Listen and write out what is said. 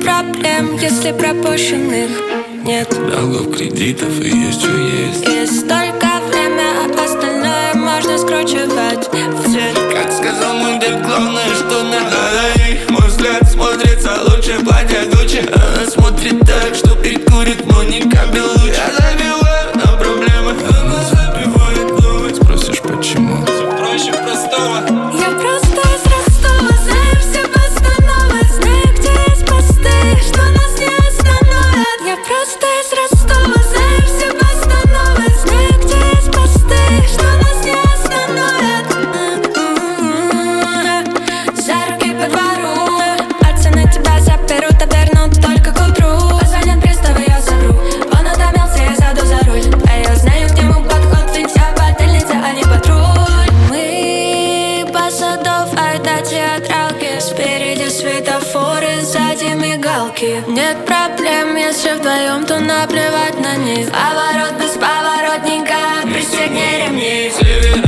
проблем, если пропущенных нет. Долгов, кредитов и есть что есть. Есть только время, а остальное можно скручивать в цвет. Как сказал мой дед, главное, что надо их. Мой взгляд смотрится лучше платья Гуччи. Она смотрит так, что прикурит, но не капель лучше. Я забиваю на проблемы, она забивает новые. Спросишь почему? Все проще простого. Я просто из Ростова, знаю все постановы, знаю, где есть посты, что нас не остановят. Я просто из Ростова, знаю все постановы, знаю, где есть посты, что нас не остановят. За руки по двору, пацаны тебя заберут, обернут только к утру. Позвонят приставы, я совру, он утомился, я сяду за руль. А я знаю, к нему подход, ведь я потельница, а не патруль. Мы по Садовой до театралки, спереди светофоры, сзади мигалки. Нет проблем, если вдвоем, то наплевать на них. Поворот без поворотника, пристегни ремни. Север